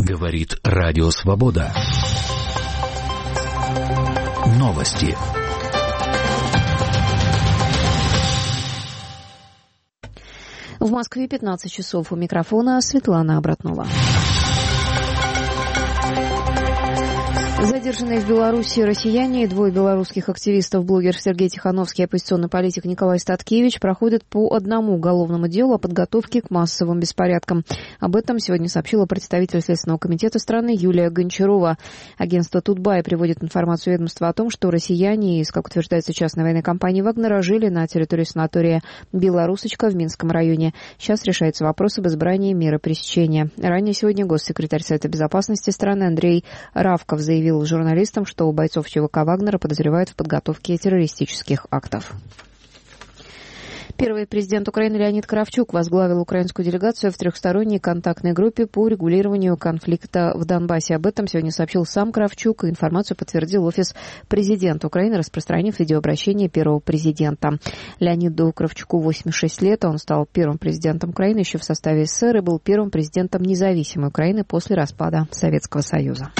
Говорит Радио Свобода. Новости. В Москве 15 часов. У микрофона Светлана Обратнова. Задержанные в Беларуси россияне и двое белорусских активистов, блогер Сергей Тихановский и оппозиционный политик Николай Статкевич, проходят по одному уголовному делу о подготовке к массовым беспорядкам. Об этом сегодня сообщила представитель Следственного комитета страны Юлия Гончарова. Агентство Тутбай приводит информацию ведомства о том, что россияне из, как утверждается, частной военной компании «Вагнера» жили на территории санатория «Белорусочка» в Минском районе. Сейчас решается вопрос об избрании меры пресечения. Ранее сегодня госсекретарь Совета безопасности страны Андрей Равков заявил журналистам, что у бойцов ЧВК «Вагнера» подозревают в подготовке террористических актов. Первый президент Украины Леонид Кравчук возглавил украинскую делегацию в трехсторонней контактной группе по регулированию конфликта в Донбассе. Об этом сегодня сообщил сам Кравчук, и информацию подтвердил офис президента Украины, распространив видеообращение первого президента. Леониду Кравчуку 86 лет, он стал первым президентом Украины еще в составе СССР и был первым президентом независимой Украины после распада Советского Союза.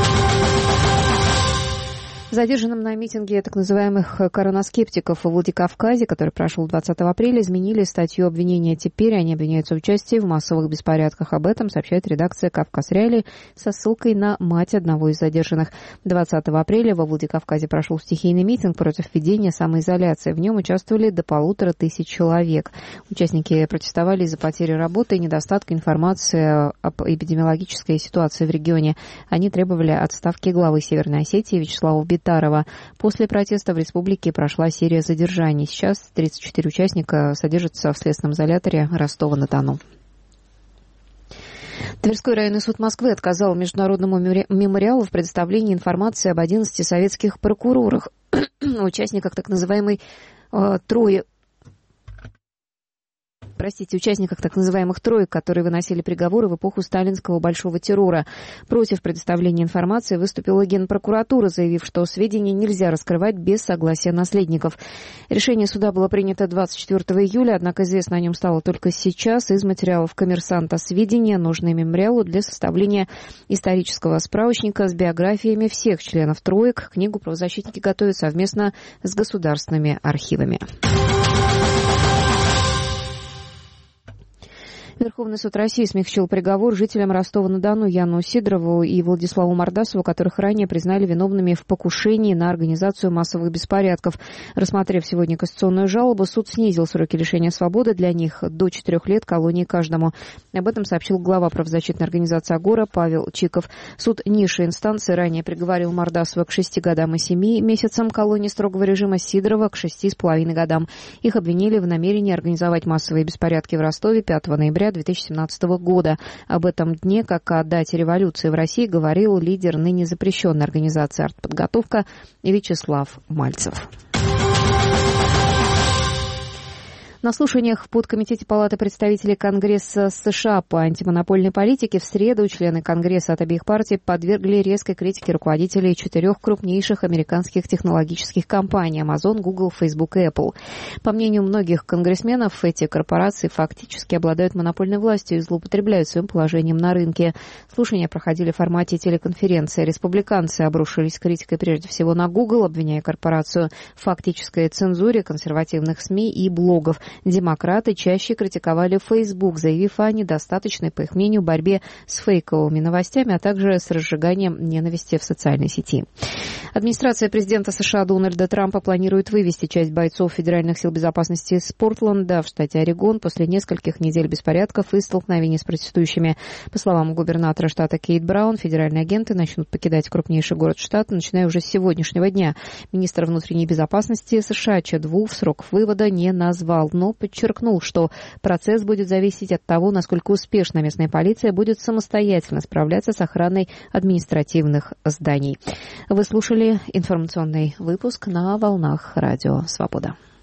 Задержанным на митинге так называемых коронаскептиков во Владикавказе, который прошел 20 апреля, изменили статью обвинения. Теперь они обвиняются в участии в массовых беспорядках. Об этом сообщает редакция «Кавказ Реалии» со ссылкой на мать одного из задержанных. 20 апреля во Владикавказе прошел стихийный митинг против введения самоизоляции. В нем участвовали до 1500 человек. Участники протестовали из-за потери работы и недостатка информации об эпидемиологической ситуации в регионе. Они требовали отставки главы Северной Осетии Вячеслава Битарова. После протеста в республике прошла серия задержаний. Сейчас 34 участника содержатся в следственном изоляторе Ростова-на-Дону. Тверской районный суд Москвы отказал Международному мемориалу в предоставлении информации об 11 советских прокурорах, участниках так называемых троек, которые выносили приговоры в эпоху сталинского большого террора. Против предоставления информации выступила Генпрокуратура, заявив, что сведения нельзя раскрывать без согласия наследников. Решение суда было принято 24 июля, однако известно о нем стало только сейчас. Из материалов «Коммерсанта» сведения, нужные мемориалу для составления исторического справочника с биографиями всех членов троек. Книгу правозащитники готовят совместно с государственными архивами. Верховный суд России смягчил приговор жителям Ростова-на-Дону Яну Сидорову и Владиславу Мордасову, которых ранее признали виновными в покушении на организацию массовых беспорядков. Рассмотрев сегодня кассационную жалобу, суд снизил сроки лишения свободы для них до 4 лет колонии каждому. Об этом сообщил глава правозащитной организации «Агора» Павел Чиков. Суд низшей инстанции ранее приговорил Мордасова к 6 годам и 7 месяцам колонии строгого режима, Сидорова к 6,5 годам. Их обвинили в намерении организовать массовые беспорядки в Ростове 5 ноября 2017 года. Об этом дне, как о дате революции в России, говорил лидер ныне запрещенной организации «Артподготовка» Вячеслав Мальцев. На слушаниях в подкомитете Палаты представителей Конгресса США по антимонопольной политике в среду члены Конгресса от обеих партий подвергли резкой критике руководителей 4 крупнейших американских технологических компаний – Amazon, Google, Facebook и Apple. По мнению многих конгрессменов, эти корпорации фактически обладают монопольной властью и злоупотребляют своим положением на рынке. Слушания проходили в формате телеконференции. Республиканцы обрушились критикой прежде всего на Google, обвиняя корпорацию в фактической цензуре консервативных СМИ и блогов. Демократы чаще критиковали Facebook, заявив о недостаточной, по их мнению, борьбе с фейковыми новостями, а также с разжиганием ненависти в социальной сети. Администрация президента США Дональда Трампа планирует вывести часть бойцов Федеральных сил безопасности из Портленда в штате Орегон после нескольких недель беспорядков и столкновений с протестующими. По словам губернатора штата Кейт Браун, федеральные агенты начнут покидать крупнейший город штата, начиная уже с сегодняшнего дня. Министр внутренней безопасности США Чед Вулф сроков вывода не назвал, но подчеркнул, что процесс будет зависеть от того, насколько успешно местная полиция будет самостоятельно справляться с охраной административных зданий. Вы слушали информационный выпуск на волнах Радио Свобода.